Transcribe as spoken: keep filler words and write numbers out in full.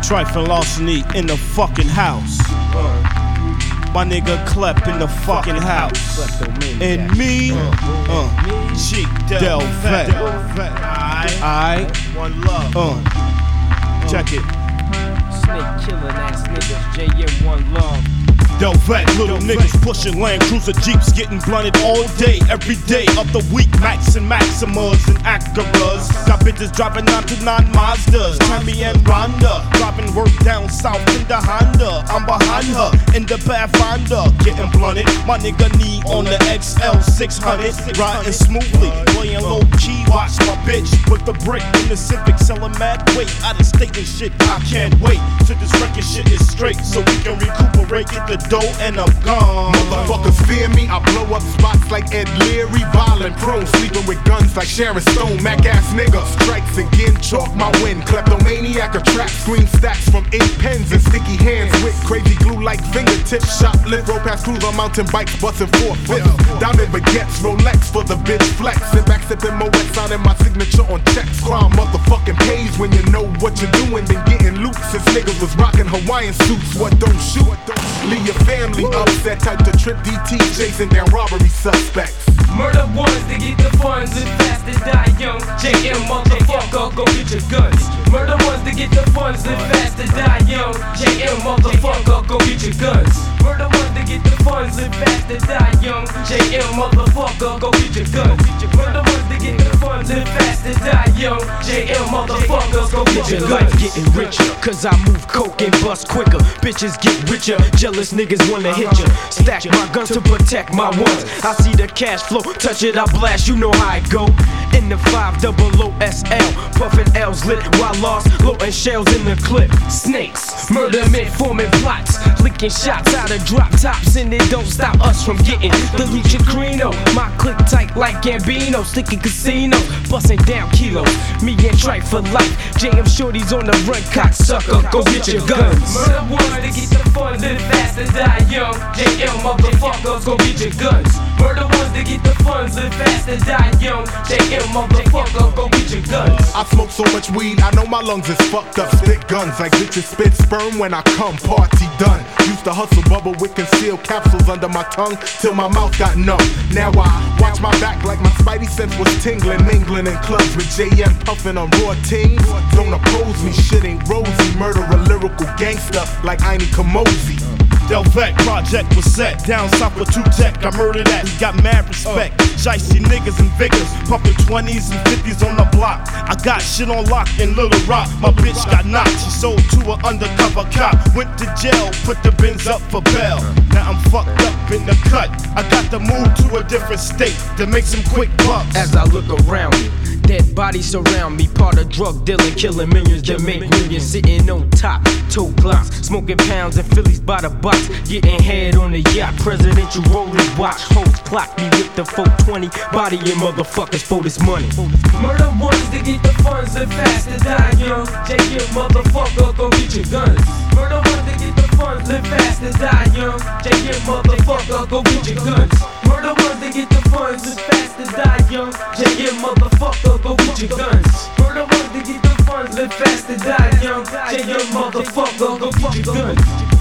Trifling larceny in the fucking house. My nigga Clep in the fucking house. And me, uh, Cheek Del Vet. Aight, one love. Uh, check it. Snake killing ass niggas, J M one love. Del Vet, little niggas pushing Land Cruiser Jeeps, getting blunted all day, every day of the week. Max and Maximas and Acuras. Got bitches driving nine to nine Mazdas. Tammy and Rhonda driving work down south in the Honda. I'm behind her in the Pathfinder, getting blunted. My nigga knee on the X L six hundred, riding smoothly, playing low key. Watch my bitch with the brick in the Civic, selling mad weight. Out of state and shit, I can't wait till this record shit is straight, so we can recuperate, get the dough, and I'm gone. Motherfuckers fear me, I blow up spots like Ed Leary. Violent prone, sleeping with guns like Sharon Stone. Mac ass nigga, strikes again, chalk my win. Kleptomaniac, attract screen stacks from ink pens and sticky hands with crazy glue like fingertips. Shoplift, roll past crews on mountain bikes, busting four fifths. Diamond baguettes, Rolex for the bitch flex. Sit back, sipping Moet, signing my signature on checks. Crime motherfucking pays when you know what you're doing. Been getting loot since niggas was rocking Hawaiian suits. What don't shoot? Leave your family upset, type to trip D T, chasing down robbery suspects. Murder ones to get the funds and fast to die young. J M motherfucker, go get your guns. Murder ones to get the funds and fast to die young. J M motherfucker, go get your guns. Murder ones to get the funds and fast to die young. J M motherfucker, go get your guns. Murder ones to get the funds and fast to die young. J M motherfucker, go get your guns. Life getting richer, cause I move coke and bust quicker. Bitches get richer, jealous niggas wanna hit ya. Stack my guns to protect my ones. I see the cash flow, touch it, I blast, you know how it go. In the five double O S L, puffin' L's lit while lost, loading shells in the clip. Snakes, murder men forming plots, licking shots out of drop tops, and it don't stop us from getting the Luchacrino. My click tight like Gambino, sticking casinos, busting down kilos. Me and Trife for life, J M shorties on the run, cocksucker, go get your guns. Murder ones to get the funds and fast to die young. J M motherfuckers, go get your guns. Murder ones to get the funds and fast to die young. J M motherfucker, go get your guns. I smoke so much weed, I know my lungs is fucked up. Spit guns like bitches spit sperm when I come, party done. Used to hustle bubble with concealed capsules under my tongue till my mouth got numb. Now I watch my back like my spidey sense was tingling, mingling in clubs with J M puffing on raw tings. Don't oppose me, shit ain't rosy. Murder a lyrical gangster like Aini Kamosi. Del Vet project was set down south with two tech. I murdered that, he got mad respect. Shicey niggas and vigors, pumping twenties and fifties on the block. I got shit on lock in Little Rock. My bitch got knocked, she sold to an undercover cop. Went to jail, put the bins up for bail. Now I'm fucked up in the cut. I got to move to a different state to make some quick bucks. As I look around me, dead bodies surround me. Part of drug dealing, killing millions that make millions. Sitting on top, toe glocks, smoking pounds and Phillies by the box. Getting head on the yacht, presidential rolling watch. Hoes clock me with the four twenty, body and motherfuckers for this money. Murder ones to get the funds and fast to die young. J M motherfucker, go get your guns. Murder ones to get the funds and fast to die young. J M motherfucker, go get your guns. Murder ones to get the funds and fast to die young. J M motherfucker, go get your guns. Murder ones to get the funds and fast to die young. J M motherfucker, go get your guns.